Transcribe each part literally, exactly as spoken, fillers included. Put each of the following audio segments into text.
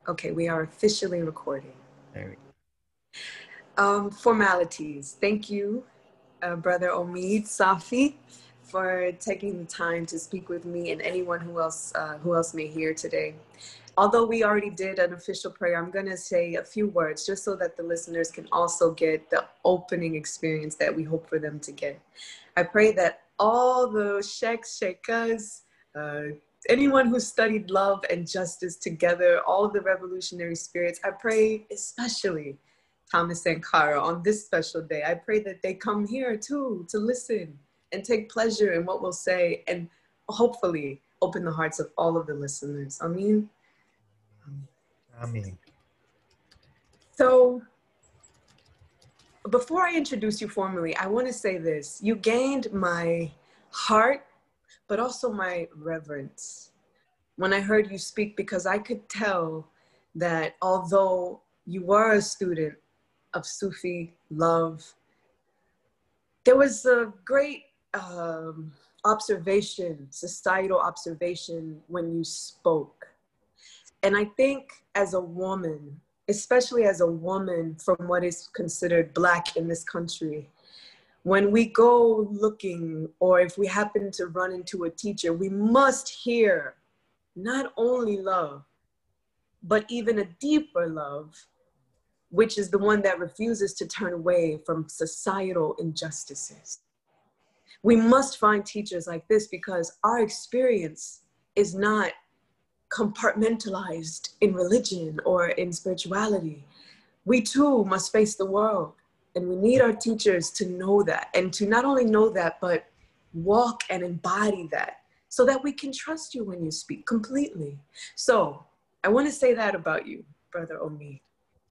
Okay, we are officially recording. There we go. Um, formalities. Thank you, uh, Brother Omid Safi, for taking the time to speak with me and anyone who else uh, who else may hear today. Although we already did an official prayer, I'm going to say a few words just so that the listeners can also get the opening experience that we hope for them to get. I pray that all the sheikhs, sheikhas, uh, anyone who studied love and justice together, all of the revolutionary spirits, I pray especially Thomas Sankara on this special day. I pray that they come here too to listen and take pleasure in what we'll say and hopefully open the hearts of all of the listeners. I mean, I mean, so before I introduce you formally, I want to say this. You gained my heart, but also my reverence when I heard you speak, because I could tell that although you were a student of Sufi love, there was a great um, observation, societal observation when you spoke. And I think as a woman, especially as a woman from what is considered Black in this country, when we go looking or if we happen to run into a teacher, we must hear not only love, but even a deeper love, which is the one that refuses to turn away from societal injustices. We must find teachers like this because our experience is not compartmentalized in religion or in spirituality. We too must face the world, and we need our teachers to know that, and to not only know that, but walk and embody that so that we can trust you when you speak completely. So I want to say that about you, Brother Omid.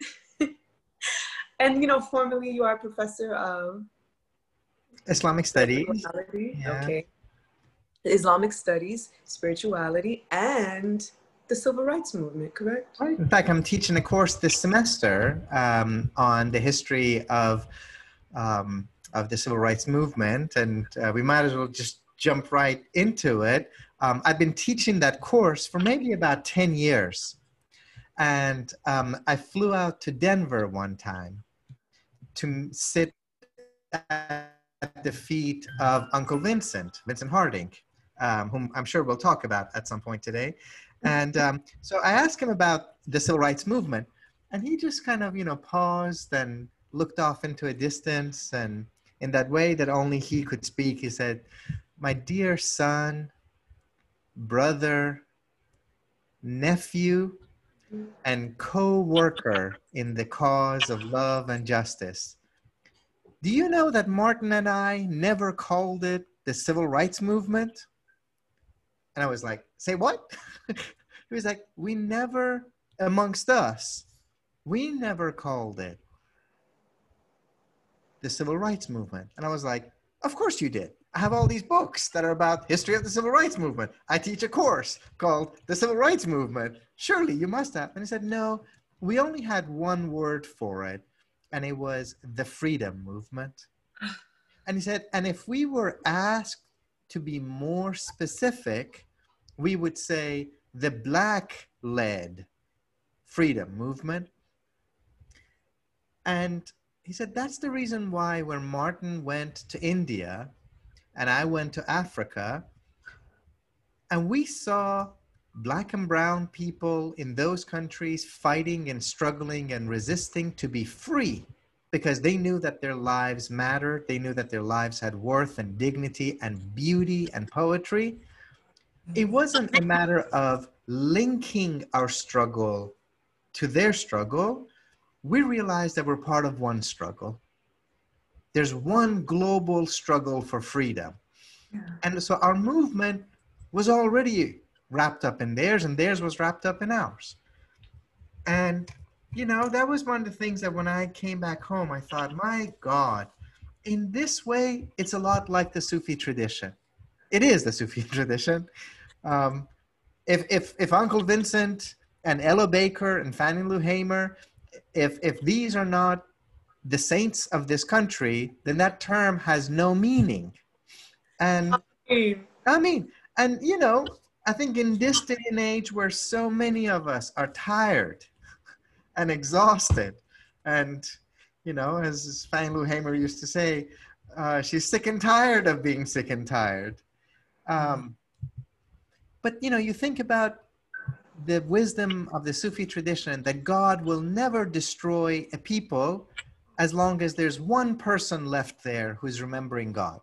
And you know, formally you are a professor of Islamic studies. spirituality, Yeah. okay, Islamic studies, spirituality, and the civil rights movement, correct? Right. In fact, I'm teaching a course this semester um, on the history of um, of the civil rights movement, and uh, we might as well just jump right into it. Um, I've been teaching that course for maybe about ten years, and um, I flew out to Denver one time to sit at the feet of Uncle Vincent, Vincent Harding, um, whom I'm sure we'll talk about at some point today. And um, so I asked him about the civil rights movement, and he just kind of, you know, paused and looked off into a distance. And in that way that only he could speak, he said, "My dear son, brother, nephew, and co-worker in the cause of love and justice, do you know that Martin and I never called it the civil rights movement?" And I was like, "Say what?" He was like, "We never, amongst us, we never called it the civil rights movement." And I was like, "Of course you did. I have all these books that are about history of the civil rights movement. I teach a course called the civil rights movement. Surely you must have." And he said, "No, we only had one word for it, and it was the freedom movement." And he said, "And if we were asked to be more specific, we would say the Black-led freedom movement." And he said, "That's the reason why when Martin went to India and I went to Africa, and we saw Black and brown people in those countries fighting and struggling and resisting to be free, because they knew that their lives mattered. They knew that their lives had worth and dignity and beauty and poetry. It wasn't a matter of linking our struggle to their struggle. We realized that we're part of one struggle. There's one global struggle for freedom." Yeah. And so our movement was already wrapped up in theirs, and theirs was wrapped up in ours. And, you know, that was one of the things that when I came back home, I thought, my God, in this way, it's a lot like the Sufi tradition. It is the Sufi tradition. Um, if, if, if Uncle Vincent and Ella Baker and Fannie Lou Hamer, if, if these are not the saints of this country, then that term has no meaning. And I mean, and you know, I think in this day and age where so many of us are tired and exhausted, and, you know, as Fannie Hamer used to say, uh, she's sick and tired of being sick and tired. Um, but, you know, you think about the wisdom of the Sufi tradition that God will never destroy a people as long as there's one person left there who's remembering God.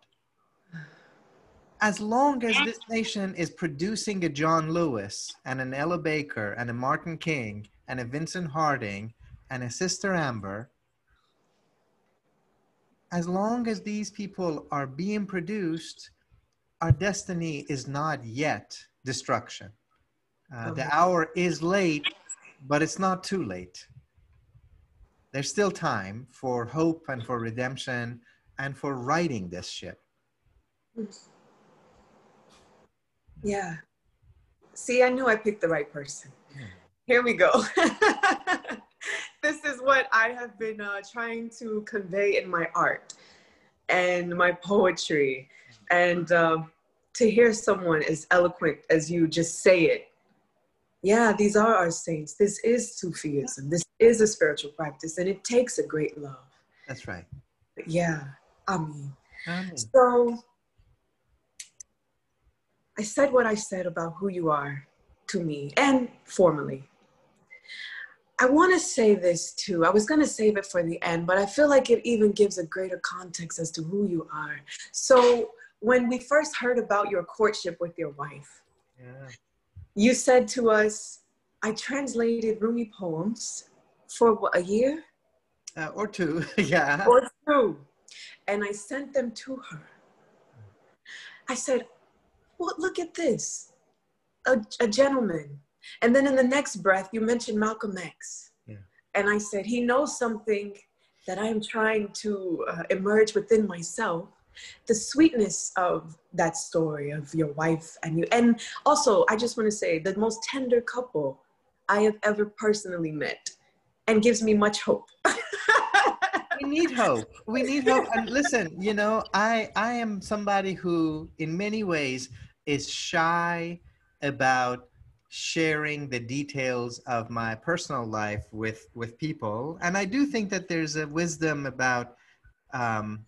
As long as this nation is producing a John Lewis and an Ella Baker and a Martin King and a Vincent Harding and a Sister Amber, as long as these people are being produced, our destiny is not yet destruction. Uh, the hour is late, but it's not too late. There's still time for hope and for redemption and for righting this ship. Yeah. See, I knew I picked the right person. Here we go. This is what I have been uh, trying to convey in my art and my poetry. And uh, to hear someone as eloquent as you just say it, yeah, these are our saints. This is Sufism. This is a spiritual practice, and it takes a great love. That's right. Yeah, I mean. Amen. So I said what I said about who you are to me and formally. I want to say this too. I was going to save it for the end, but I feel like it even gives a greater context as to who you are. So when we first heard about your courtship with your wife, yeah. You said to us, I translated Rumi poems for what, a year? Uh, or two, yeah. Or two. And I sent them to her. I said, well, look at this, a, a gentleman. And then in the next breath, you mentioned Malcolm X. Yeah. And I said, he knows something that I'm trying to uh, emerge within myself. The sweetness of that story of your wife and you. And also, I just want to say, the most tender couple I have ever personally met, and gives me much hope. We need hope. We need hope. And listen, you know, I, I am somebody who, in many ways, is shy about sharing the details of my personal life with, with people. And I do think that there's a wisdom about, um,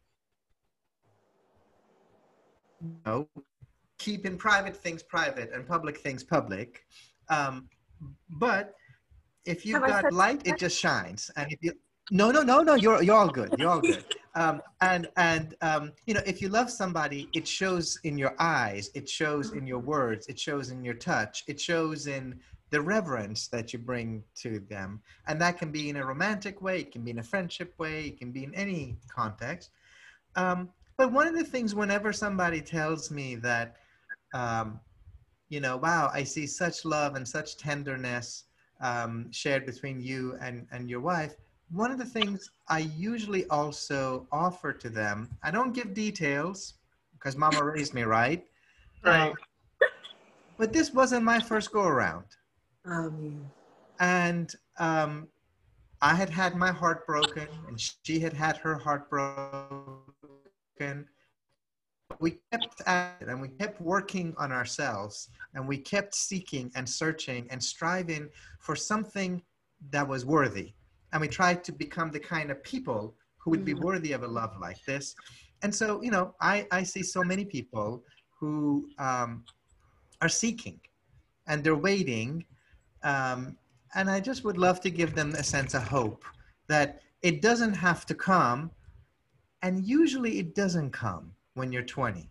you know, keeping private things private and public things public. Um, but if you've got light, it just shines. And if you, no, no, no, no, you're, you're all good. You're all good. Um, and, and um, you know, if you love somebody, it shows in your eyes, it shows in your words, it shows in your touch, it shows in the reverence that you bring to them. And that can be in a romantic way, it can be in a friendship way, it can be in any context. Um, but one of the things whenever somebody tells me that, um, you know, wow, I see such love and such tenderness um, shared between you and, and your wife, one of the things I usually also offer to them, I don't give details because mama raised me right. Right. Um, but this wasn't my first go around. Um, and um, I had had my heart broken and she had had her heart broken. We kept at it and we kept working on ourselves and we kept seeking and searching and striving for something that was worthy. And we tried to become the kind of people who would be worthy of a love like this. And so, you know, I, I see so many people who um, are seeking and they're waiting. Um, and I just would love to give them a sense of hope that it doesn't have to come. And usually it doesn't come when you're twenty.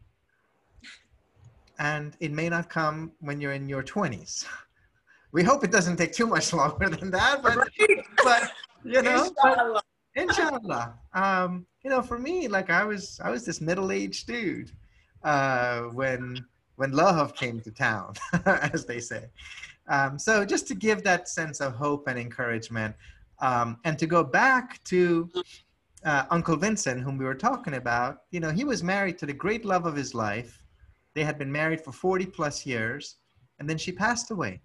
And it may not come when you're in your twenties. We hope it doesn't take too much longer than that, but, right. but you know, inshallah. But, inshallah. Um, you know, for me, like I was, I was this middle-aged dude uh, when when love came to town, as they say. Um, so just to give that sense of hope and encouragement, um, and to go back to uh, Uncle Vincent, whom we were talking about, you know, he was married to the great love of his life. They had been married for forty plus years, and then she passed away.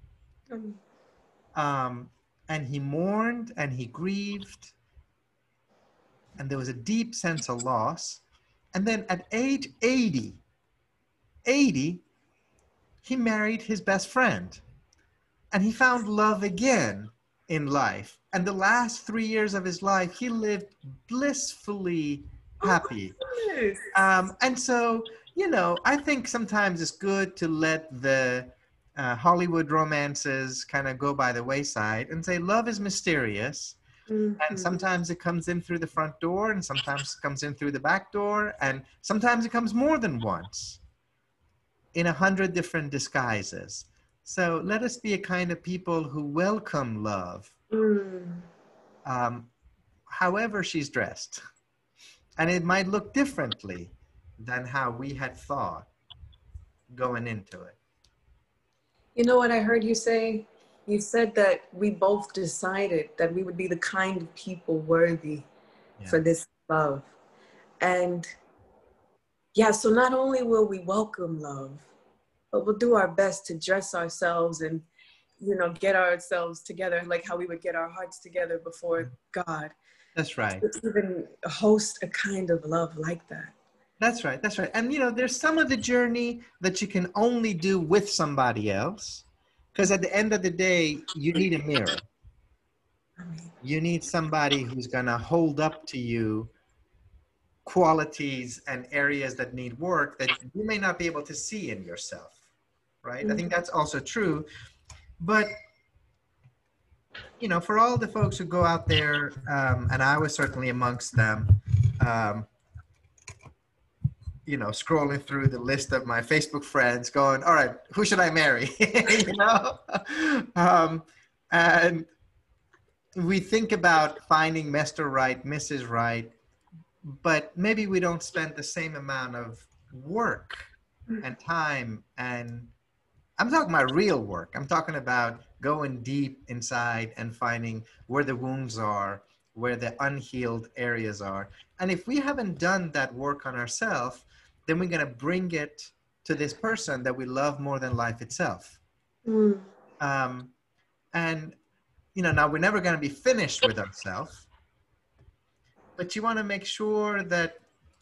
Um, and he mourned and he grieved, and there was a deep sense of loss. And then at age eighty, eighty, he married his best friend. And he found love again in life. And the last three years of his life, he lived blissfully Oh happy. my goodness. Um, and so, you know, I think sometimes it's good to let the uh, Hollywood romances kind of go by the wayside and say love is mysterious. Mm-hmm. And sometimes it comes in through the front door, and sometimes it comes in through the back door, and sometimes it comes more than once in a hundred different disguises. So let us be a kind of people who welcome love, Mm. um, however she's dressed. And it might look differently than how we had thought going into it. You know what I heard you say? You said that we both decided that we would be the kind of people worthy Yeah. for this love. And yeah, so not only will we welcome love, but we'll do our best to dress ourselves and, you know, get ourselves together, like how we would get our hearts together before God. That's right. To even host a kind of love like that. That's right. That's right. And, you know, there's some of the journey that you can only do with somebody else, because at the end of the day, you need a mirror. I mean, You need somebody who's going to hold up to you qualities and areas that need work that you may not be able to see in yourself, right? Mm-hmm. I think that's also true. But, you know, for all the folks who go out there, um, and I was certainly amongst them, um, you know, scrolling through the list of my Facebook friends going, all right, who should I marry? You know? Um, and we think about finding Mister Right, Missus Right, but maybe we don't spend the same amount of work and time. And I'm talking about real work. I'm talking about going deep inside and finding where the wounds are, where the unhealed areas are. And if we haven't done that work on ourselves, then we're going to bring it to this person that we love more than life itself. Mm. Um, and, you know, now we're never going to be finished with ourselves. But you want to make sure that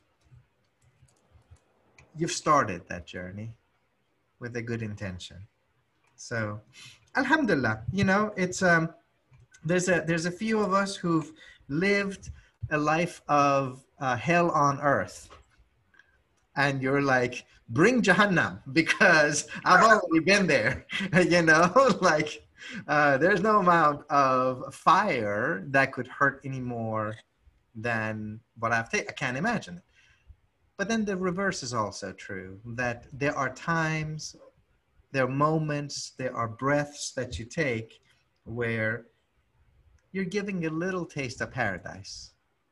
you've started that journey with a good intention. So, alhamdulillah, you know, it's um, there's a there's a few of us who've lived a life of uh, hell on earth, and you're like, bring Jahannam, because I've already been there. You know, like uh, there's no amount of fire that could hurt any more than what I've taken. I can't imagine it. But then the reverse is also true, that there are times, there are moments, there are breaths that you take where you're giving a little taste of paradise.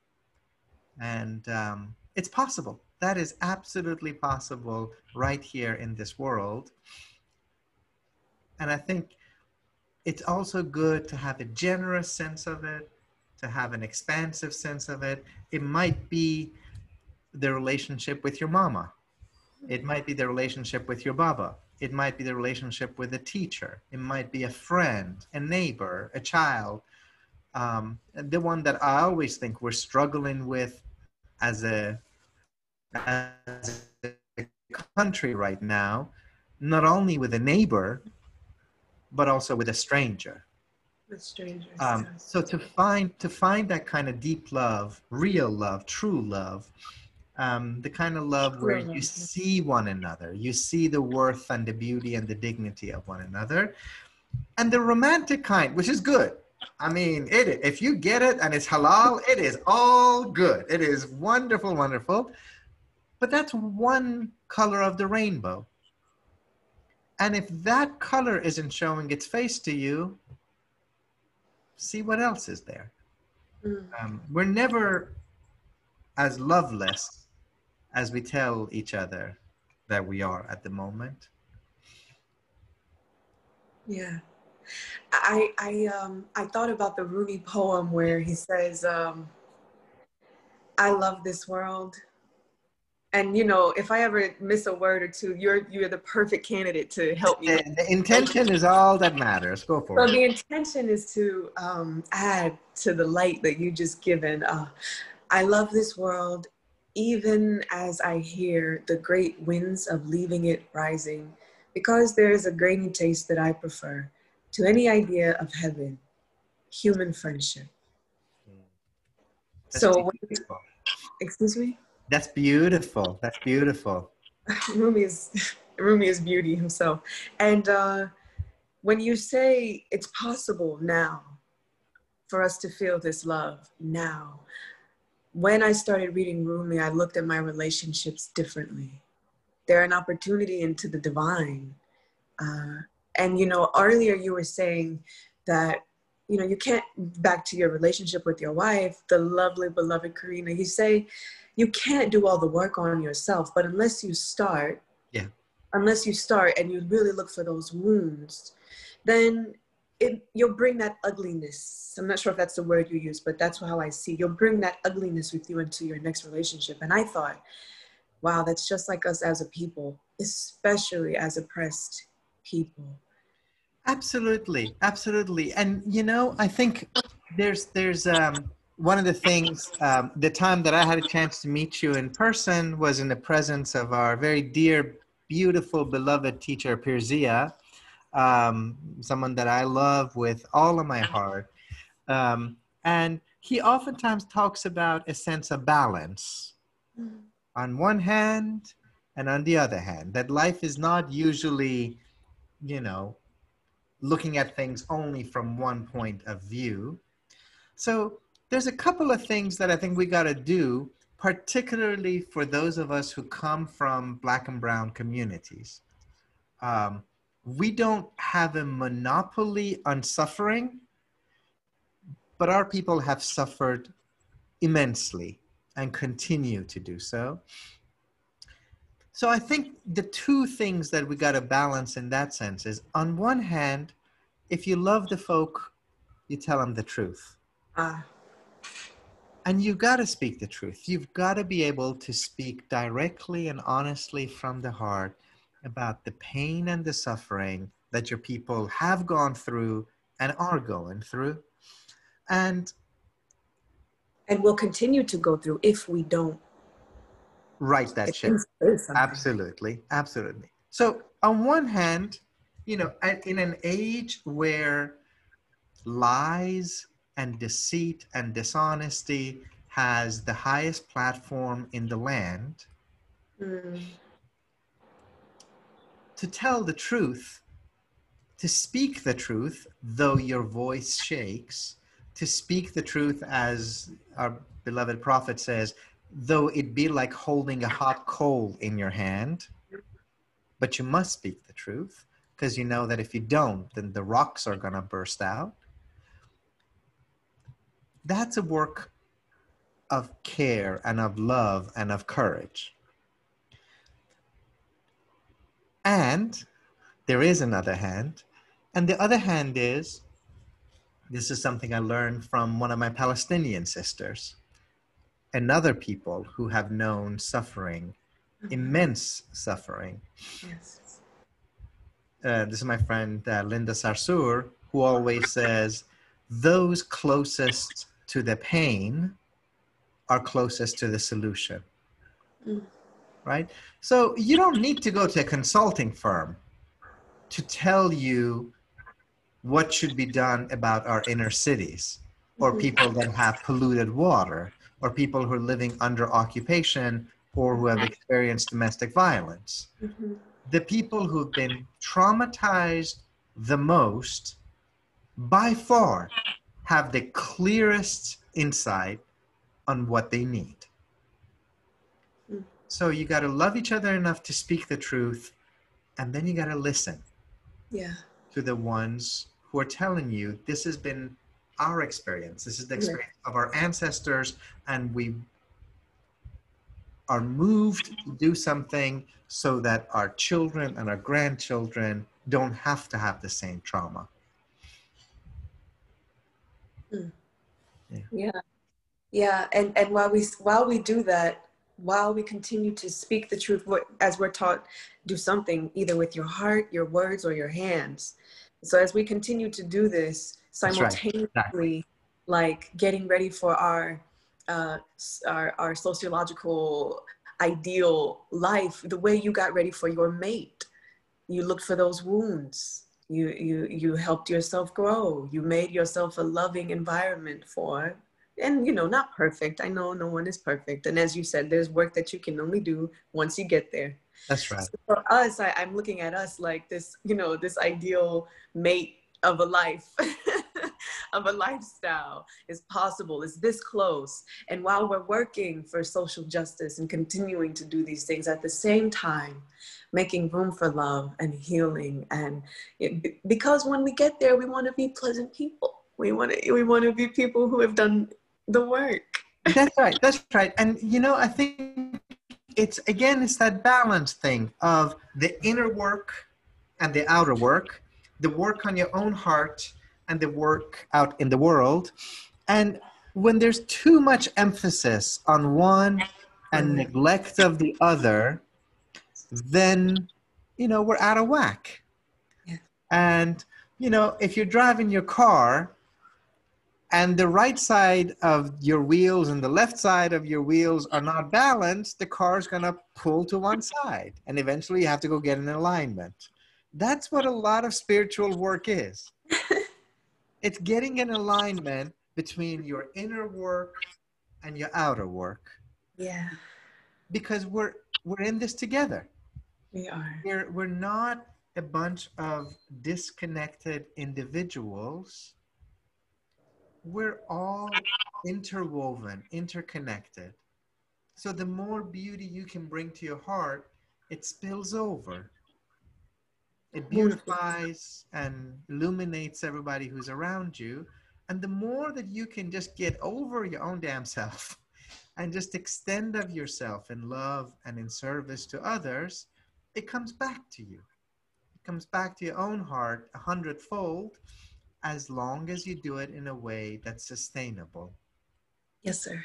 And um, it's possible. That is absolutely possible right here in this world. And I think it's also good to have a generous sense of it, to have an expansive sense of it. It might be the relationship with your mama. It might be the relationship with your baba. It might be the relationship with a teacher. It might be a friend, a neighbor, a child. Um, the one that I always think we're struggling with as a, as a country right now, not only with a neighbor, but also with a stranger. With strangers. Um, so to find to find that kind of deep love, real love, true love, um, the kind of love where you see one another, you see the worth and the beauty and the dignity of one another, and the romantic kind, which is good. I mean, it if you get it and it's halal, it is all good. It is wonderful, wonderful. But that's one color of the rainbow. And if that color isn't showing its face to you, see what else is there. Mm. Um, we're never as loveless as we tell each other that we are at the moment. Yeah. I I um I thought about the Rumi poem where he says, um, I love this world. And you know, if I ever miss a word or two, you're you're the perfect candidate to help me. The, the intention is all that matters. Go for so it. So the intention is to um, add to the light that you just given. Uh, I love this world, even as I hear the great winds of leaving it rising, Because there is a grainy taste that I prefer to any idea of heaven, human friendship. That's So, beautiful. excuse me? That's beautiful. That's beautiful. Rumi is, Rumi is beauty himself. And uh, when you say it's possible now for us to feel this love now, when I started reading Rumi, I looked at my relationships differently. They're an opportunity into the divine. Uh, and, you know, earlier you were saying that, you know, you can't, back to your relationship with your wife, the lovely, beloved Karina, you say you can't do all the work on yourself, but unless you start, yeah, unless you start and you really look for those wounds, then it, you'll bring that ugliness. I'm not sure if that's the word you use, but that's how I see. You'll bring that ugliness with you into your next relationship. And I thought, wow, that's just like us as a people, especially as oppressed people. Absolutely, absolutely. And you know, I think there's there's um, one of the things. Um, the time that I had a chance to meet you in person was in the presence of our very dear, beautiful, beloved teacher Pirzia, um, someone that I love with all of my heart. Um, and he oftentimes talks about a sense of balance Mm. on one hand and on the other hand, that life is not usually, you know, looking at things only from one point of view. So there's a couple of things that I think we got to do, particularly for those of us who come from Black and Brown communities. Um, we don't have a monopoly on suffering, but our people have suffered immensely and continue to do so. So I think the two things that we got to balance in that sense is, on one hand, if you love the folk, you tell them the truth. Ah. And you've got to speak the truth. You've got to be able to speak directly and honestly from the heart about the pain and the suffering that your people have gone through and are going through. And And we'll continue to go through if we don't right that if ship. we say something. Absolutely, absolutely. So on one hand, you know, in an age where lies and deceit and dishonesty has the highest platform in the land, Mm. to tell the truth, to speak the truth, though your voice shakes, to speak the truth, as our beloved prophet says, though it be like holding a hot coal in your hand, but you must speak the truth, because you know that if you don't, then the rocks are going to burst out. That's a work of care and of love and of courage. And there is another hand. And the other hand is, this is something I learned from one of my Palestinian sisters, and other people who have known suffering, mm-hmm. immense suffering. Yes. Uh, this is my friend uh, Linda Sarsour, who always says, those closest to the pain are closest to the solution. Mm. Right? So you don't need to go to a consulting firm to tell you what should be done about our inner cities, or mm-hmm. people that have polluted water, or people who are living under occupation, or who have experienced domestic violence. Mm-hmm. The people who've been traumatized the most, by far, have the clearest insight on what they need. Mm. So you got to love each other enough to speak the truth, and then you got to listen. Yeah. To the ones who are telling you, this has been our experience. This is the experience yeah. of our ancestors, and we are moved to do something so that our children and our grandchildren don't have to have the same trauma. Mm. Yeah. Yeah. Yeah. And, and while we, while we do that, while we continue to speak the truth, as we're taught, do something either with your heart, your words, or your hands. So as we continue to do this simultaneously, right. like getting ready for our, uh, our, our sociological ideal life, the way you got ready for your mate, You looked for those wounds. You, you, you helped yourself grow. You made yourself a loving environment for, and you know, not perfect. I know no one is perfect. And as you said, there's work that you can only do once you get there. That's right. So for us, I, I'm looking at us like this, you know, this ideal mate of a life, of a lifestyle is possible, is this close. And while we're working for social justice and continuing to do these things at the same time, making room for love and healing. And it, because when we get there, we want to be pleasant people. We want to, we want to be people who have done the work. That's right. That's right. And, you know, I think it's, again, it's that balance thing of the inner work and the outer work, the work on your own heart and the work out in the world. And when there's too much emphasis on one and neglect of the other, then, you know, we're out of whack. Yeah. And, you know, if you're driving your car and the right side of your wheels and the left side of your wheels are not balanced, the car's going to pull to one side. And eventually you have to go get an alignment. That's what a lot of spiritual work is. It's getting an alignment between your inner work and your outer work. Yeah. Because we're, we're in this together. We are. We're, we're not a bunch of disconnected individuals. We're all interwoven, interconnected. So the more beauty you can bring to your heart, it spills over. It beautifies and illuminates everybody who's around you. And the more that you can just get over your own damn self and just extend of yourself in love and in service to others, it comes back to you. It comes back to your own heart a hundredfold, as long as you do it in a way that's sustainable. Yes, sir.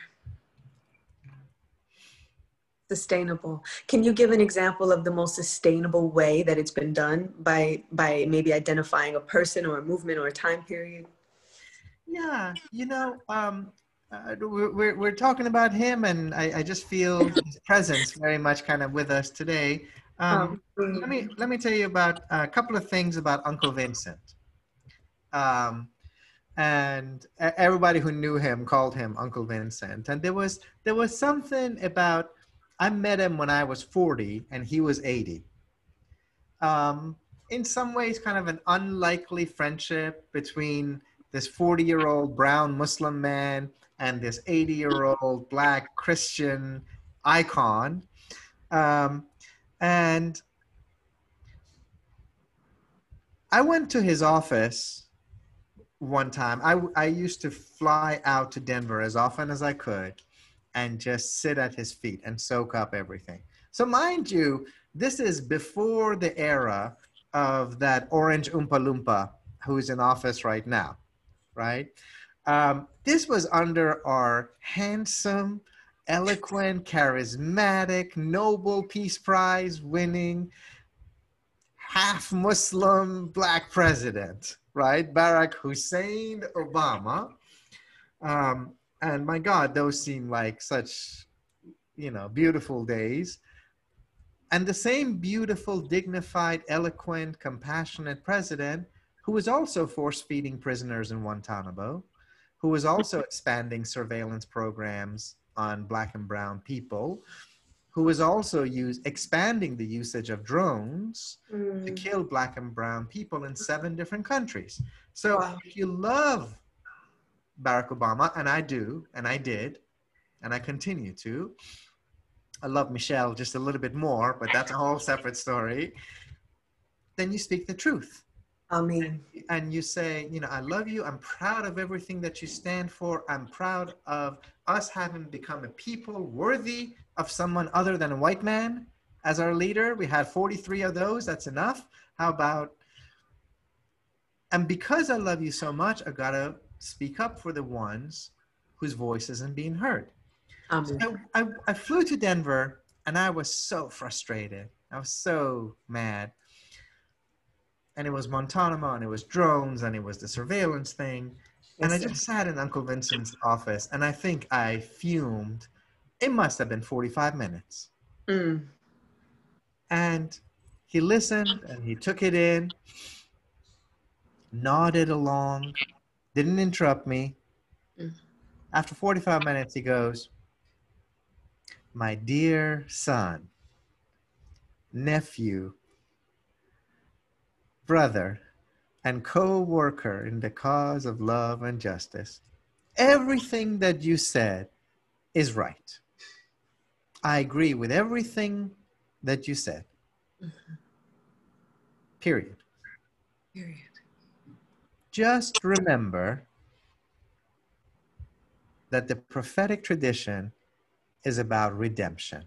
Sustainable. Can you give an example of the most sustainable way that it's been done by, by maybe identifying a person or a movement or a time period? Yeah, you know, um, uh, we're, we're, we're talking about him, and I, I just feel his presence very much kind of with us today. Um, Um, let me, let me tell you about a couple of things about Uncle Vincent. Um, and everybody who knew him called him Uncle Vincent. And there was, there was something about, I met him when I was forty and he was eighty. Um, in some ways, kind of an unlikely friendship between this forty-year-old brown Muslim man and this eighty-year-old black Christian icon. Um, and I went to his office one time. I, I used to fly out to Denver as often as I could and just sit at his feet and soak up everything. So mind you, this is before the era of that orange Oompa Loompa who's in office right now, right? Um, this was under our handsome, eloquent, charismatic, Nobel Peace Prize winning, half Muslim black president, right? Barack Hussein Obama. Um, and my God, those seem like such, you know, beautiful days. And the same beautiful, dignified, eloquent, compassionate president who was also force-feeding prisoners in Guantanamo, who was also expanding surveillance programs on Black and brown people, who was also use, expanding the usage of drones mm. to kill Black and brown people in seven different countries. So wow. If you love Barack Obama, and I do, and I did, and I continue to, I love Michelle just a little bit more, but that's a whole separate story, then you speak the truth. Amen. And, and you say, you know, I love you. I'm proud of everything that you stand for. I'm proud of us having become a people worthy of someone other than a white man as our leader. We had forty-three of those. That's enough. How about, and because I love you so much, I gotta speak up for the ones whose voice isn't being heard. Amen. So I, I, I flew to Denver and I was so frustrated. I was so mad. And it was Guantanamo, and it was drones, and it was the surveillance thing. Yes, and I just sat in Uncle Vincent's office, and I think I fumed. It must have been forty-five minutes. Mm. And he listened and he took it in, nodded along, didn't interrupt me. Mm. After forty-five minutes, he goes, "My dear son, nephew, brother, and co-worker in the cause of love and justice, everything that you said is right. I agree with everything that you said. Mhm. Period. Period. Just remember that the prophetic tradition is about redemption.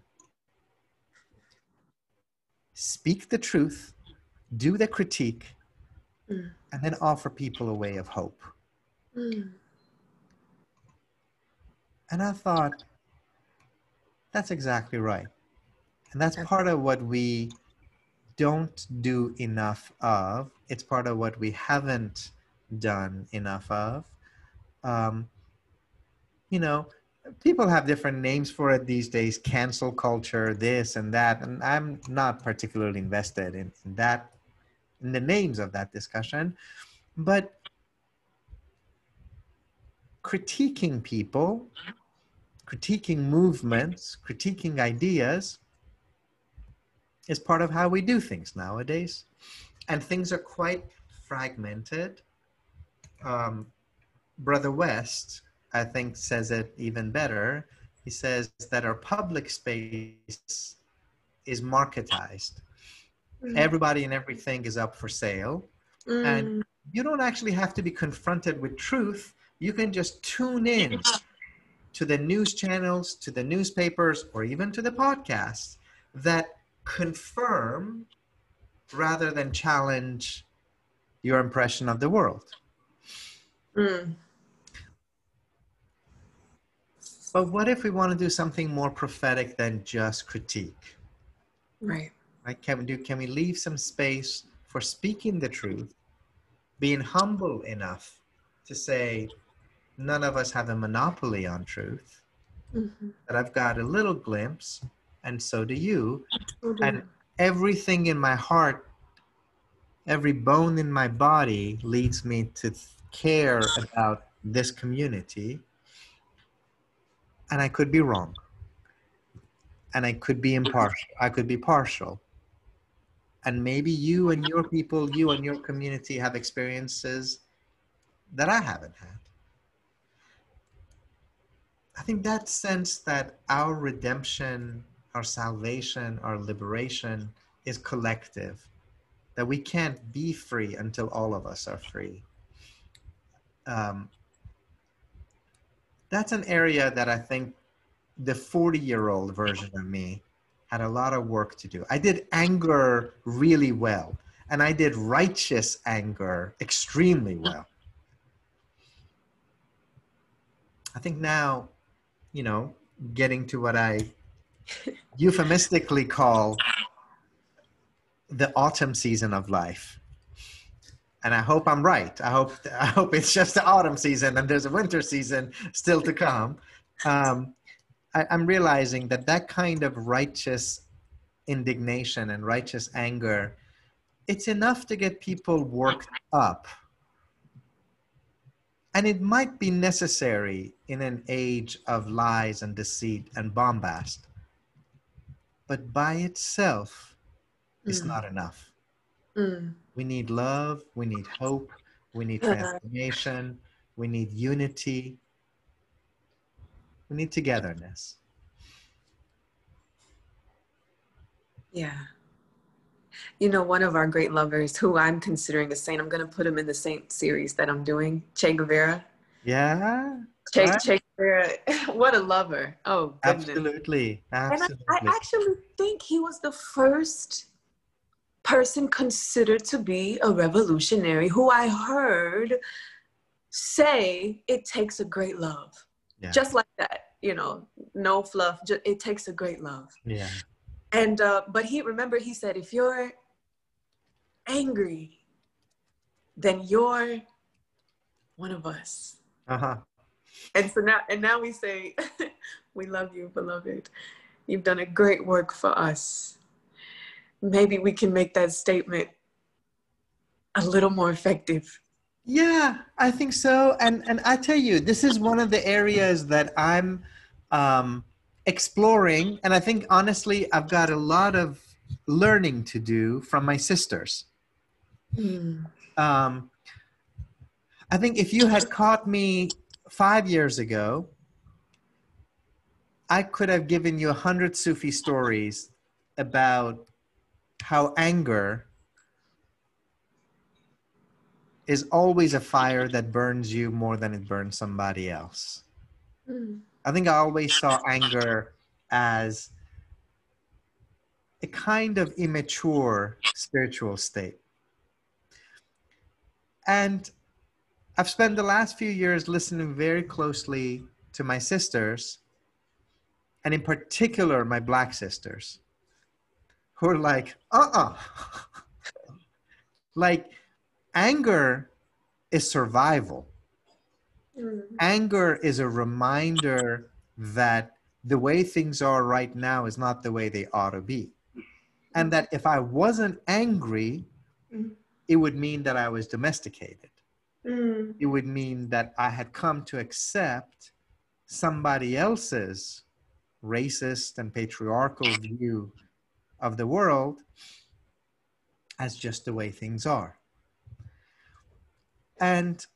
Speak the truth, do the critique, Mm. and then offer people a way of hope." Mm. And I thought, that's exactly right. And that's That's- part of what we don't do enough of. It's part of what we haven't done enough of. Um, you know, people have different names for it these days, cancel culture, this and that. And I'm not particularly invested in, in that, in the names of that discussion. But critiquing people, critiquing movements, critiquing ideas is part of how we do things nowadays. And things are quite fragmented. Um, Brother West, I think, says it even better. He says that our public space is marketized. Mm. Everybody and everything is up for sale. And Mm. you don't actually have to be confronted with truth. You can just tune in to the news channels, to the newspapers, or even to the podcasts that confirm rather than challenge your impression of the world. Mm. But what if we want to do something more prophetic than just critique? Right. Right? Can we do? Can we leave some space for speaking the truth, being humble enough to say, none of us have a monopoly on truth, Mm-hmm. that I've got a little glimpse, and so do you, So do and you. everything in my heart, every bone in my body leads me to care about this community, and I could be wrong, and I could be impartial, I could be partial. And maybe you and your people, you and your community have experiences that I haven't had. I think that sense that our redemption, our salvation, our liberation is collective, that we can't be free until all of us are free. Um, that's an area that I think the forty year old version of me had a lot of work to do. I did anger really well, and I did righteous anger extremely well. I think now, you know, getting to what I euphemistically call the autumn season of life. And I hope I'm right. I hope I hope it's just the autumn season and there's a winter season still to come. Um, I, I'm realizing that that kind of righteous indignation and righteous anger, it's enough to get people worked up. And it might be necessary in an age of lies and deceit and bombast. But by itself, it's Mm. not enough. Mm. We need love, we need hope, we need Uh, transformation, we need unity, we need togetherness. yeah. You know, one of our great lovers, who I'm considering a saint, I'm going to put him in the saint series that I'm doing, Che Guevara. Yeah, Che, right? che Guevara, what a lover. Oh, goodness. Absolutely, And I, I absolutely. actually think he was the first person considered to be a revolutionary who I heard say it takes a great love. Yeah, Just like that, you know, no fluff, just, it takes a great love. yeah, And, uh, but he, remember he said, if you're angry, then you're one of us. uh-huh. And so now, and now we say, we love you, beloved. You've done a great work for us. maybe we can make that statement a little more effective. Yeah, I think so. And and I tell you, this is one of the areas that I'm um, exploring. And I think honestly, I've got a lot of learning to do from my sisters. Mm. Um, I think if you had caught me five years ago, I could have given you a hundred Sufi stories about how anger is always a fire that burns you more than it burns somebody else. Mm. I think I always saw anger as a kind of immature spiritual state. And I've spent the last few years listening very closely to my sisters, and in particular, my Black sisters, who are like, uh-uh. Like, anger is survival. Mm. Anger is a reminder that the way things are right now is not the way they ought to be. And that if I wasn't angry, Mm. it would mean that I was domesticated. Mm. It would mean that I had come to accept somebody else's racist and patriarchal view of the world as just the way things are. And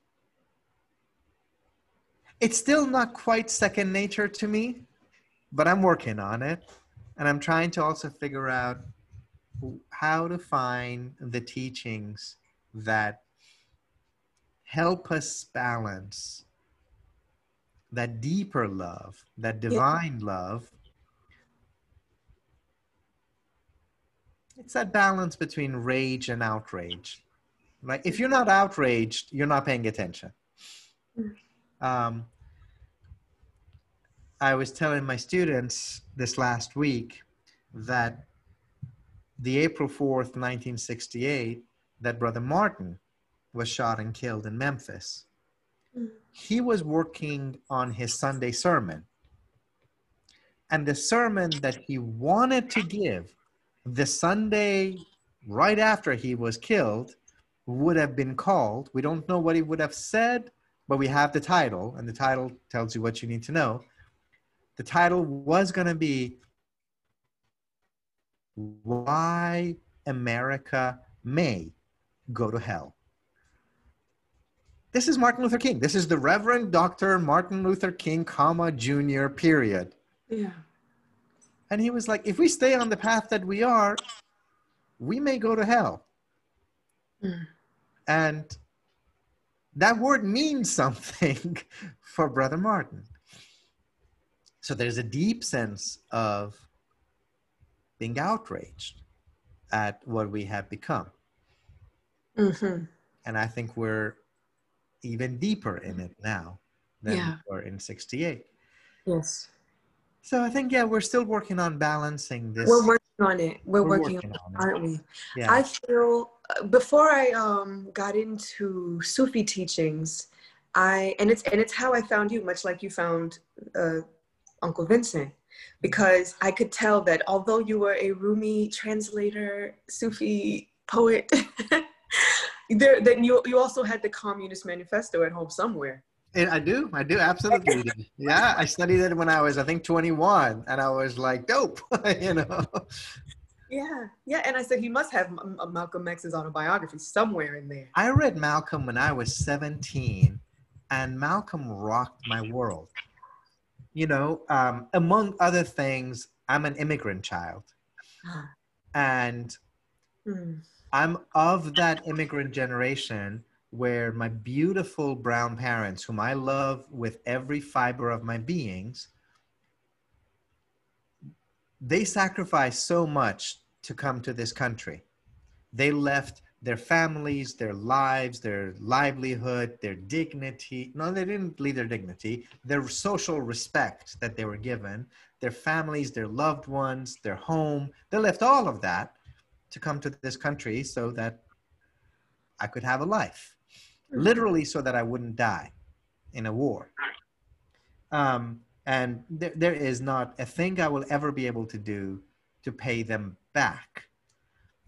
it's still not quite second nature to me, but I'm working on it. And I'm trying to also figure out how to find the teachings that help us balance that deeper love, that Yeah. divine love. It's that balance between rage and outrage. Like, if you're not outraged, you're not paying attention. Mm. Um, I was telling my students this last week that the April fourth, nineteen sixty-eight, that Brother Martin was shot and killed in Memphis. Mm. He was working on his Sunday sermon. And the sermon that he wanted to give the Sunday right after he was killed would have been called, we don't know what he would have said, but we have the title, and the title tells you what you need to know. The title was going to be Why America May Go to Hell. This is Martin Luther King. This is the Reverend Doctor Martin Luther King, comma, Junior, period. Yeah. And he was like, if we stay on the path that we are, we may go to hell. Mm. And that word means something for Brother Martin. So there's a deep sense of being outraged at what we have become. Mm-hmm. And I think we're even deeper in it now than Yeah. we were in sixty-eight. Yes. So I think, yeah, we're still working on balancing this. We're working on it. We're, We're working, working on it, on it. aren't we? Yeah. I feel uh, before I um, got into Sufi teachings, I and it's and it's how I found you, much like you found uh, Uncle Vincent, because I could tell that although you were a Rumi translator, Sufi poet, there then you you also had the Communist Manifesto at home somewhere. And I do, I do, absolutely. Yeah, I studied it when I was, I think, twenty-one, and I was like, dope, you know. Yeah, yeah, and I said he must have M- M- Malcolm X's autobiography somewhere in there. I read Malcolm when I was seventeen, and Malcolm rocked my world. You know, um, among other things, I'm an immigrant child, and Mm. I'm of that immigrant generation where my beautiful brown parents, whom I love with every fiber of my beings, they sacrificed so much to come to this country. They left their families, their lives, their livelihood, their dignity. No, they didn't leave their dignity, their social respect that they were given, their families, their loved ones, their home. They left all of that to come to this country so that I could have a life. Literally so that I wouldn't die in a war. Um, and there, there is not a thing I will ever be able to do to pay them back.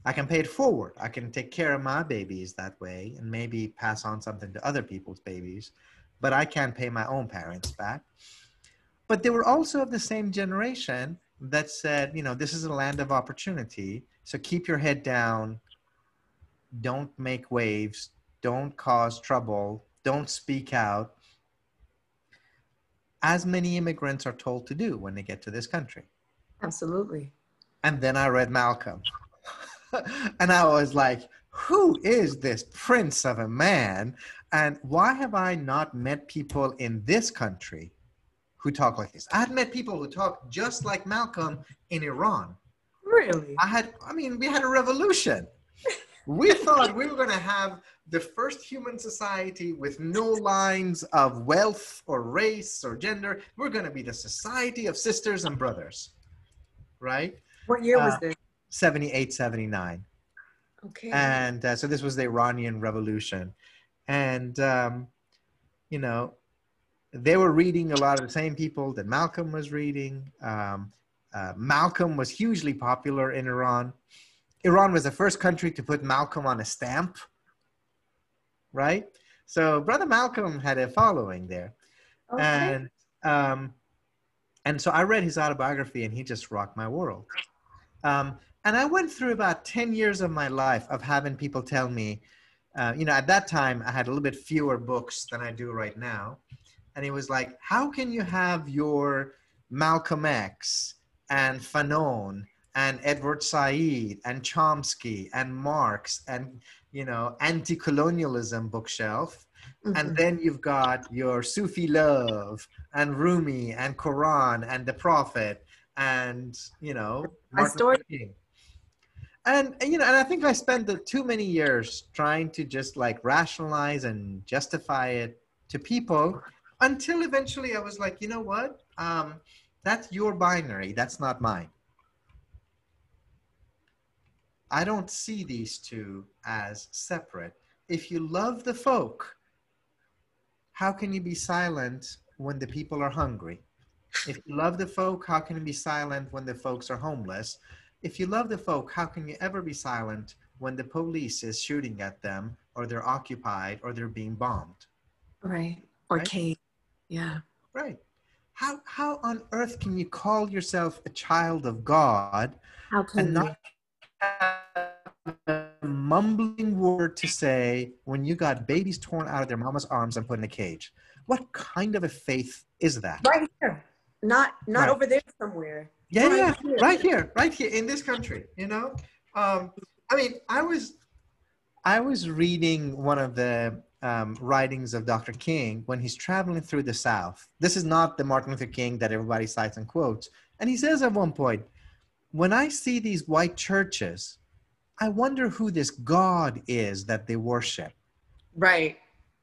I can pay it forward. I can take care of my babies that way and maybe pass on something to other people's babies, but I can't pay my own parents back. But they were also of the same generation that said, you know, this is a land of opportunity. So keep your head down. Don't make waves. Don't cause trouble. Don't speak out. As many immigrants are told to do when they get to this country. Absolutely. And then I read Malcolm. And I was like, who is this prince of a man? And why have I not met people in this country who talk like this? I had met people who talk just like Malcolm in Iran. Really? I had, I mean, we had a revolution. We thought we were going to have the first human society with no lines of wealth or race or gender. We're going to be the society of sisters and brothers, right? What year was uh, this? seventy-eight, seventy-nine. Okay. And uh, so this was the Iranian Revolution. And, um, you know, they were reading a lot of the same people that Malcolm was reading. Um, uh, Malcolm was hugely popular in Iran. Iran was the first country to put Malcolm on a stamp, right? So Brother Malcolm had a following there. Okay. And, um, and so I read his autobiography and he just rocked my world. Um, and I went through about ten years of my life of having people tell me, uh, you know, at that time I had a little bit fewer books than I do right now. And it was like, how can you have your Malcolm X and Fanon and Edward Said and Chomsky and Marx and, you know, anti-colonialism bookshelf. Mm-hmm. And then you've got your Sufi love and Rumi and Quran and the Prophet and, you know, Martin Luther King. And, you know, and I think I spent the too many years trying to just like rationalize and justify it to people until eventually I was like, you know what? Um, that's your binary. That's not mine. I don't see these two as separate. If you love the folk, how can you be silent when the people are hungry? If you love the folk, how can you be silent when the folks are homeless? If you love the folk, how can you ever be silent when the police is shooting at them or they're occupied or they're being bombed? Right. Or right? caged. Yeah. Right. How, how on earth can you call yourself a child of God how can and not have a mumbling word to say when you got babies torn out of their mama's arms and put in a cage? What kind of a faith is that? Right here. Not, not right. over there somewhere. Yeah, right yeah, here. right here, right here in this country, you know? Um, I mean, I was, I was reading one of the um, writings of Doctor King when he's traveling through the South. This is not the Martin Luther King that everybody cites and quotes. And he says at one point, when I see these white churches, I wonder who this God is that they worship. Right.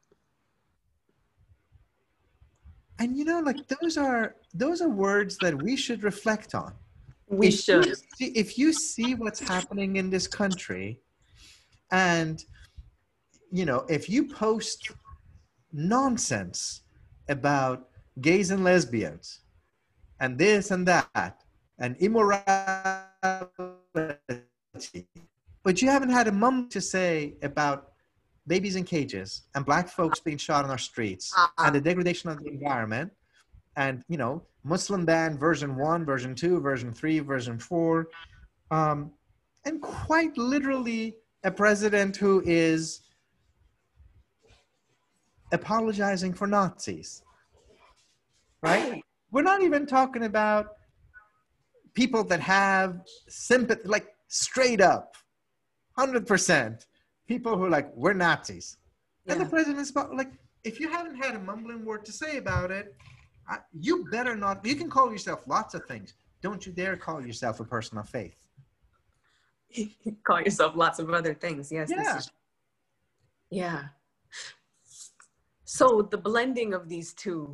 And you know, like those are those are words that we should reflect on. We if should. You see, if you see what's happening in this country, and you know, if you post nonsense about gays and lesbians, and this and that, and immorality, but you haven't had a mum to say about babies in cages and black folks being shot on our streets uh-huh. and the degradation of the environment and, you know, Muslim ban version one, version two, version three, version four, um, and quite literally a president who is apologizing for Nazis, right? We're not even talking about people that have sympathy, like straight up, one hundred percent. People who are like, we're Nazis. Yeah. And the president's like, if you haven't had a mumbling word to say about it, I, you better not, you can call yourself lots of things. Don't you dare call yourself a person of faith. Call yourself lots of other things. Yes. Yeah. This is, yeah. So the blending of these two,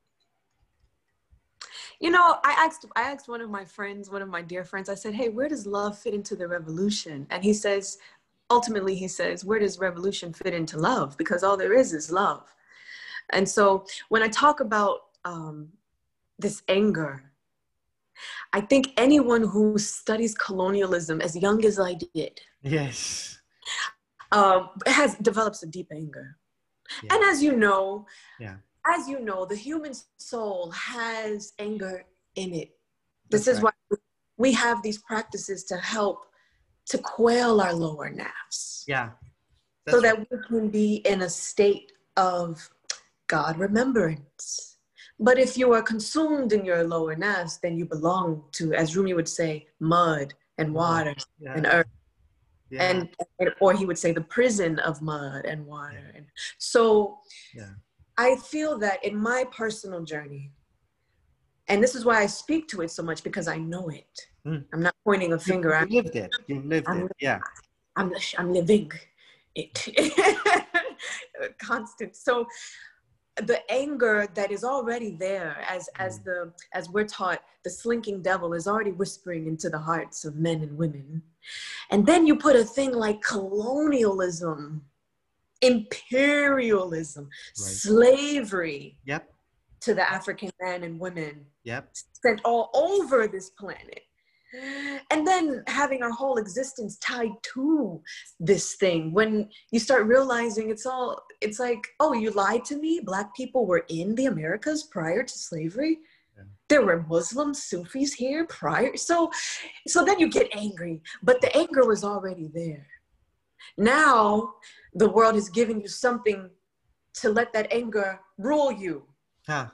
you know, I asked, I asked one of my friends, one of my dear friends, I said, hey, where does love fit into the revolution? And he says, ultimately, he says, where does revolution fit into love? Because all there is is love. And so when I talk about um, this anger I think anyone who studies colonialism as young as I did, yes, um, has develops a deep anger. yeah, And as you know, yeah, as you know, the human soul has anger in it. This that's is right. why we have these practices to help to quell our lower naps, Yeah, so that's right. that we can be in a state of God remembrance. But if you are consumed in your lower nafs, then you belong to, as Rumi would say, mud and Mud. water and Yeah, earth. yeah, And, and or he would say the prison of mud and yeah, water. And so yeah. I feel that in my personal journey, and this is why I speak to it so much, because I know it. Mm. I'm not pointing a You, finger you at lived it. You lived I'm it. Yeah. I'm I'm living it. Constant. So the anger that is already there, as as Mm. the as we're taught, the slinking devil is already whispering into the hearts of men and women. And then you put a thing like colonialism, imperialism, Right. slavery Yep. to the Yep. African men and women Yep. sent all over this planet. And then having our whole existence tied to this thing, when you start realizing it's all, it's like, oh, you lied to me. Black people were in the Americas prior to slavery. Yeah. There were Muslim Sufis here prior. So, so then you get angry, but the anger was already there. Now the world is giving you something to let that anger rule you. Huh.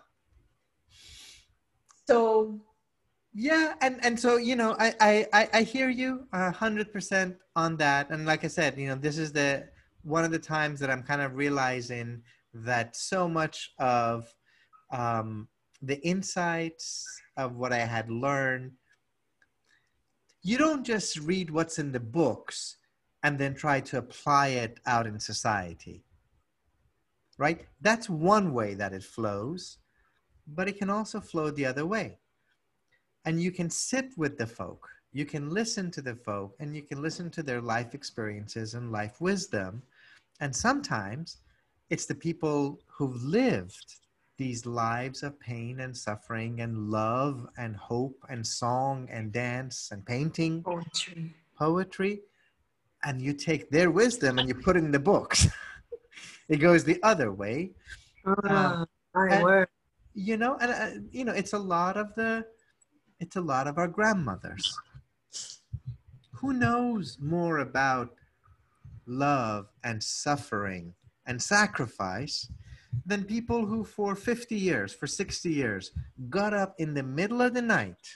So Yeah, and and so you know, I I I I hear you a hundred percent on that, and like I said, you know, this is the one of the times that I'm kind of realizing that so much of um, the insights of what I had learned, you don't just read what's in the books and then try to apply it out in society, right? That's one way that it flows, but it can also flow the other way. And you can sit with the folk, you can listen to the folk, and you can listen to their life experiences and life wisdom. And sometimes it's the people who've lived these lives of pain and suffering and love and hope and song and dance and painting, poetry. poetry, and you take their wisdom and you put it in the books. It goes the other way. Um, Ah, my and, word. you know, and, uh, you know, it's a lot of the, it's a lot of our grandmothers. Who knows more about love and suffering and sacrifice than people who for fifty years, for sixty years, got up in the middle of the night,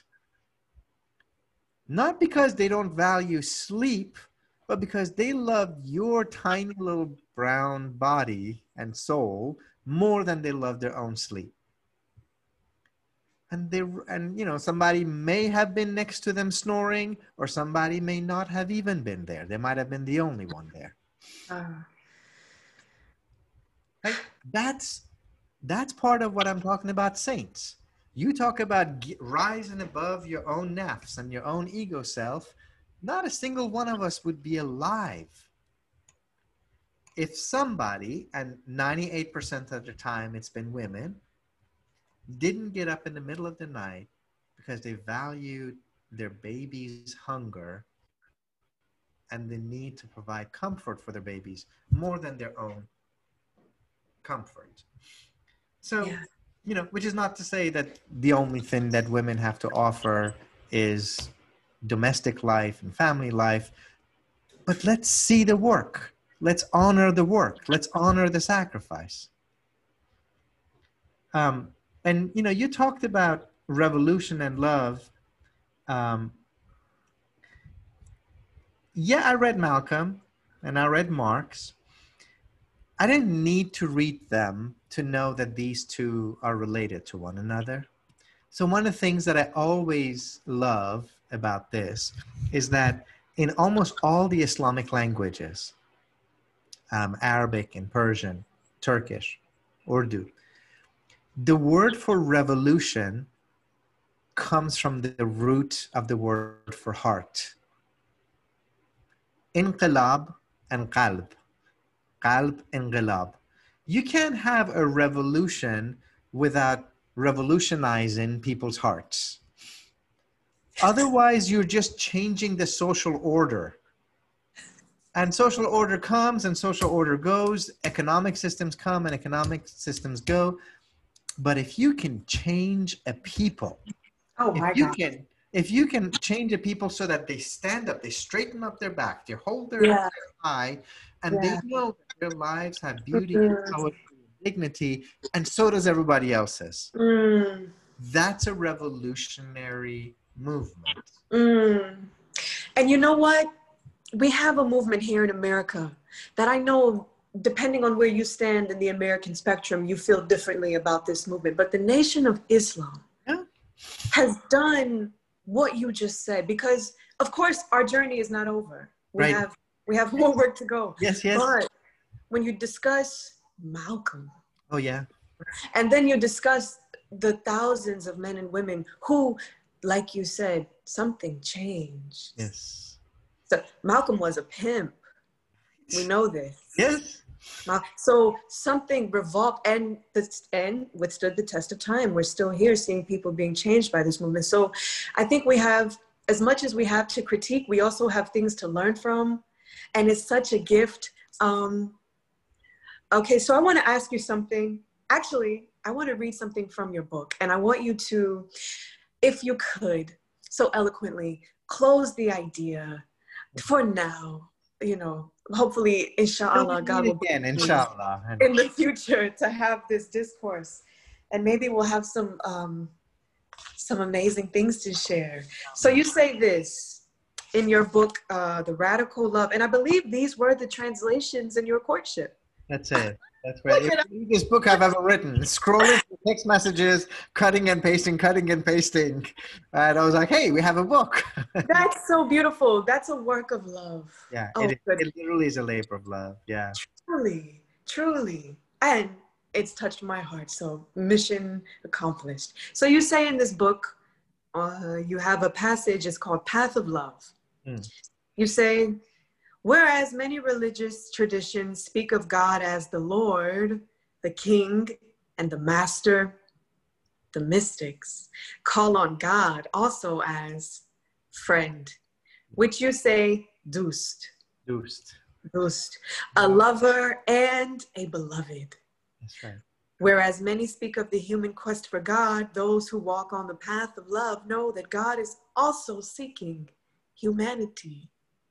not because they don't value sleep, but because they loved your tiny little brown body and soul more than they love their own sleep. And they and you know, somebody may have been next to them snoring, or somebody may not have even been there. They might have been the only one there. Ah. Right? That's that's part of what I'm talking about, saints. You talk about get, rising above your own nafs and your own ego self. Not a single one of us would be alive if somebody, and ninety-eight percent of the time it's been women, didn't get up in the middle of the night because they valued their baby's hunger and the need to provide comfort for their babies more than their own comfort. So, Yeah. you know, which is not to say that the only thing that women have to offer is domestic life and family life, but let's see the work. Let's honor the work. Let's honor the sacrifice. Um, and, you know, you talked about revolution and love. Um, yeah, I read Malcolm and I read Marx. I didn't need to read them to know that these two are related to one another. So one of the things that I always love about this is that in almost all the Islamic languages, um, Arabic and Persian, Turkish, Urdu, the word for revolution comes from the root of the word for heart. Inqilab and qalb. Qalb, inqilab. You can't have a revolution without revolutionizing people's hearts. Otherwise, you're just changing the social order. And social order comes and social order goes. Economic systems come and economic systems go. But if you can change a people, Oh if my you God. can, if you can change a people so that they stand up, they straighten up their back, they hold their Yeah. head high, and Yeah. they know that their lives have beauty, Mm. poetry, dignity, and so does everybody else's. Mm. That's a revolutionary movement. Mm. And you know what? We have a movement here in America that I know, depending on where you stand in the American spectrum, you feel differently about this movement. But the Nation of Islam Yeah. has done what you just said, because of course our journey is not over. We Right. have we have more work to go. Yes, yes. But when you discuss Malcolm, Oh, yeah. and then you discuss the thousands of men and women who, like you said, something changed. Yes. So Malcolm was a pimp. We know this. Yes. So something revolved and, and withstood the test of time. We're still here seeing people being changed by this movement. So I think we have, as much as we have to critique, we also have things to learn from. And it's such a gift. Um, okay, so I want to ask you something. Actually, I want to read something from your book. And I want you to, if you could, so eloquently, close the idea for now, you know, hopefully, inshallah, God will again, inshallah. in the future to have this discourse, and maybe we'll have some um, some amazing things to share. So you say this in your book, uh, The Radical Love, and I believe these were the translations in your courtship. That's it. That's right. It's the biggest book I've ever written. Scrolling through text messages, cutting and pasting, cutting and pasting. And I was like, hey, we have a book. That's so beautiful. That's a work of love. Yeah, oh, it, it literally is a labor of love. Yeah. Truly, truly. And it's touched my heart. So mission accomplished. So you say in this book, uh, you have a passage, it's called Path of Love. Mm. You say, whereas many religious traditions speak of God as the Lord, the King, and the Master, the mystics call on God also as friend, which you say, Dust. Dust. Dust. A lover and a beloved. That's right. Whereas many speak of the human quest for God, those who walk on the path of love know that God is also seeking humanity.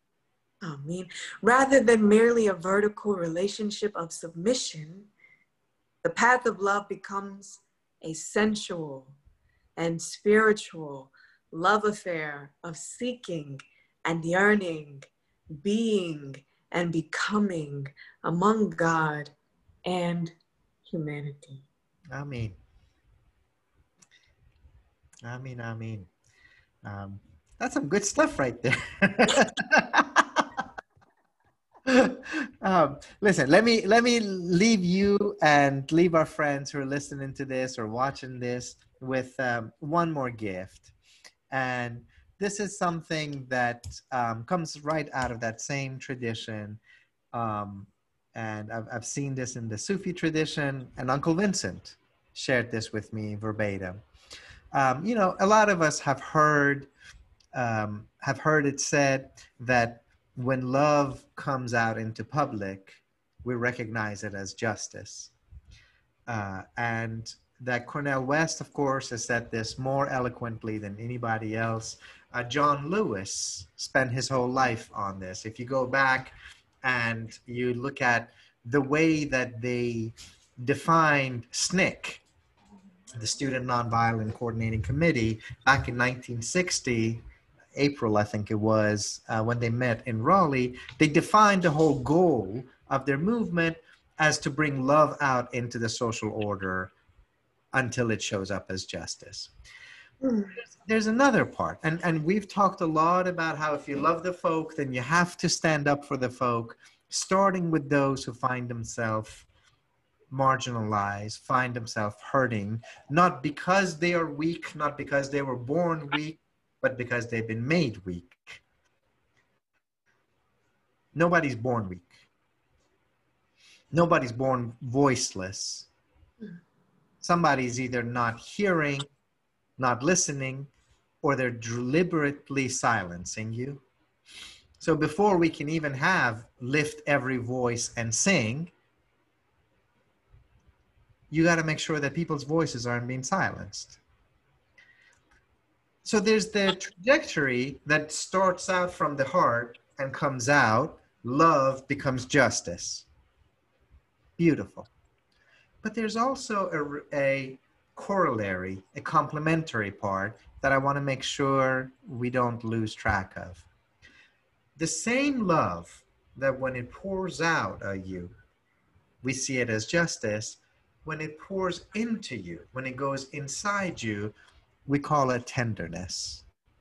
I mean, rather than merely a vertical relationship of submission, the path of love becomes a sensual and spiritual love affair of seeking and yearning, being and becoming among God and humanity. Ameen. Ameen, ameen. Um, that's some good stuff right there. um, listen, let me let me leave you and leave our friends who are listening to this or watching this with um, one more gift. And this is something that um, comes right out of that same tradition. Um, and I've, I've seen this in the Sufi tradition, and Uncle Vincent shared this with me verbatim. Um, you know, a lot of us have heard um, have heard it said that when love comes out into public, we recognize it as justice. Uh, and that Cornel West, of course, has said this more eloquently than anybody else. Uh, John Lewis spent his whole life on this. If you go back and you look at the way that they defined S N C C, the Student Nonviolent Coordinating Committee, back in nineteen sixty, April, I think it was, uh, when they met in Raleigh, they defined the whole goal of their movement as to bring love out into the social order until it shows up as justice. Mm. There's, there's another part, and, and we've talked a lot about how if you love the folk, then you have to stand up for the folk, starting with those who find themselves marginalized, find themselves hurting, not because they are weak, not because they were born weak, but because they've been made weak. Nobody's born weak. Nobody's born voiceless. Somebody's either not hearing, not listening, or they're deliberately silencing you. So before we can even have lift every voice and sing, you got to make sure that people's voices aren't being silenced. So there's the trajectory that starts out from the heart and comes out. Love becomes justice. Beautiful. But there's also a, a corollary, a complementary part that I want to make sure we don't lose track of. The same love that when it pours out of you, we see it as justice. When it pours into you, when it goes inside you, we call it tenderness.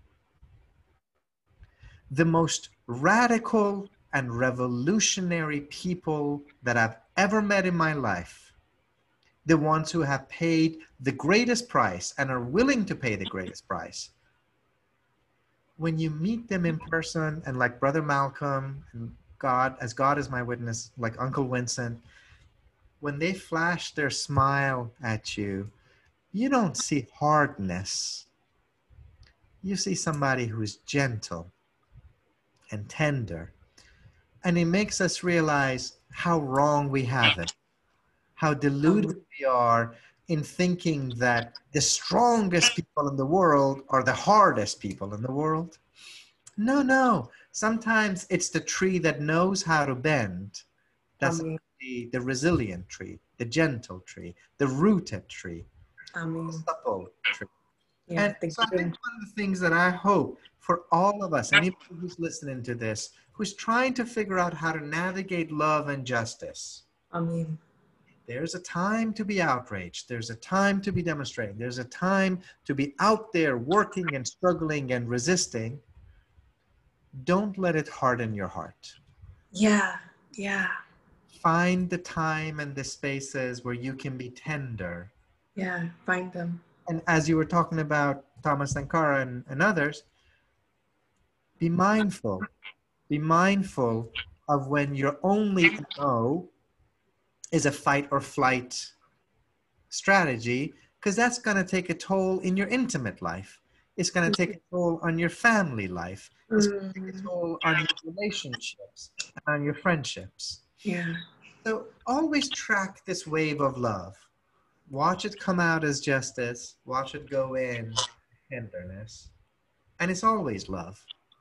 The most radical and revolutionary people that I've ever met in my life, the ones who have paid the greatest price and are willing to pay the greatest price, when you meet them in person, and like Brother Malcolm and God, as God is my witness, like Uncle Vincent, when they flash their smile at you, you don't see hardness. You see somebody who is gentle and tender. And it makes us realize how wrong we have it, how deluded we are in thinking that the strongest people in the world are the hardest people in the world. No, no. Sometimes it's the tree that knows how to bend. That's Amen. the, the resilient tree, the gentle tree, the rooted tree, Amen. the supple tree. Yeah, And so I think one of the things that I hope for all of us, anybody who's listening to this, who's trying to figure out how to navigate love and justice, Amen. there's a time to be outraged. There's a time to be demonstrating. There's a time to be out there working and struggling and resisting. Don't let it harden your heart. Yeah, yeah. Find the time and the spaces where you can be tender. Yeah, find them. And as you were talking about Thomas Sankara and, and others, be mindful. Be mindful of when your only no is a fight or flight strategy, because that's going to take a toll in your intimate life. It's going to take a toll on your family life. It's going to take a toll on your relationships, on your friendships. Yeah. So always track this wave of love. Watch it come out as justice. Watch it go in tenderness. And it's always love.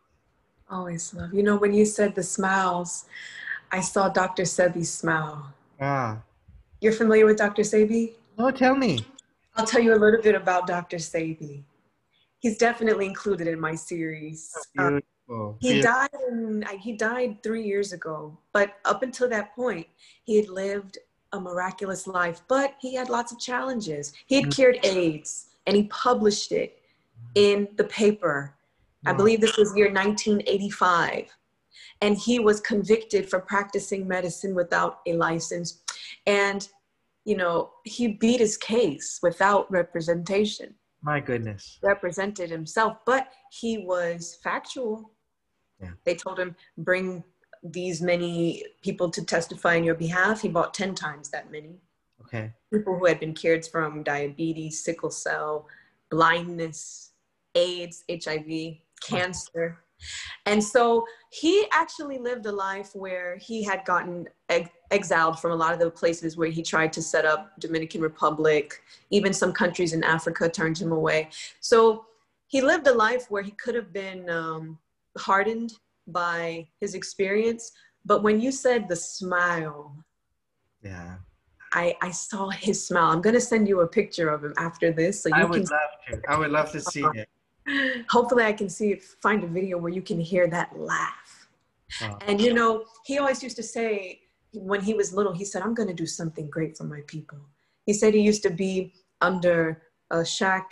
Always love. You know, when you said the smiles, I saw Doctor Sebi's smile. Ah. You're familiar with Doctor Sebi? No, tell me. I'll tell you a little bit about Doctor Sebi. He's definitely included in my series. Oh, beautiful. Um, he beautiful. died in, he died three years ago, but up until that point, he had lived a miraculous life, but he had lots of challenges. He had cured AIDS, and he published it in the paper. I believe this was year nineteen eighty-five. And he was convicted for practicing medicine without a license. And, you know, he beat his case without representation. My goodness. Represented himself, but he was factual. Yeah. They told him, bring these many people to testify on your behalf. He brought ten times that many. Okay. People who had been cured from diabetes, sickle cell, blindness, AIDS, H I V, cancer. And so he actually lived a life where he had gotten ex- exiled from a lot of the places where he tried to set up. Dominican Republic, even some countries in Africa turned him away. So he lived a life where he could have been um, hardened by his experience. But when you said the smile, yeah, I, I saw his smile. I'm going to send you a picture of him after this. So you I would can love to. I would love to see it. Hopefully I can see it, find a video where you can hear that laugh. Oh. And you know, he always used to say when he was little, he said, I'm going to do something great for my people. He said he used to be under a shack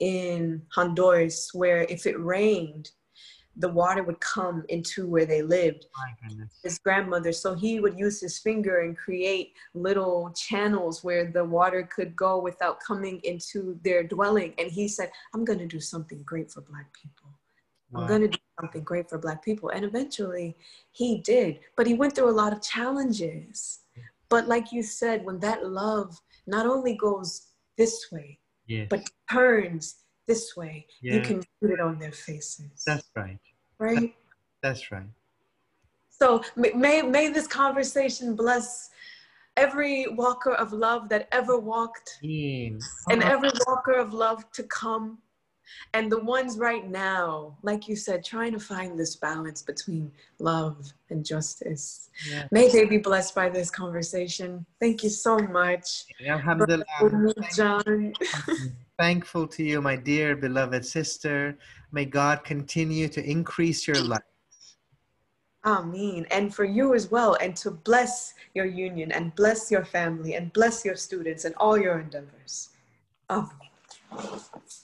in Honduras where if it rained, the water would come into where they lived. My goodness. His grandmother. So he would use his finger and create little channels where the water could go without coming into their dwelling. And he said, I'm going to do something great for Black people. Wow. I'm going to do something great for Black people. And eventually he did, but he went through a lot of challenges. But like you said, when that love not only goes this way, yes. but turns this way, Yeah. you can put it on their faces. That's right. Right? That's right. So may, may this conversation bless every walker of love that ever walked, Amen. and Oh, every walker of love to come, and the ones right now, like you said, trying to find this balance between love and justice. yeah. May they be blessed by this conversation. Thank you so much, Alhamdulillah. Brother John. Thankful to you, my dear beloved sister. May God continue to increase your life. Amen. And for you as well, and to bless your union and bless your family and bless your students and all your endeavors. Amen.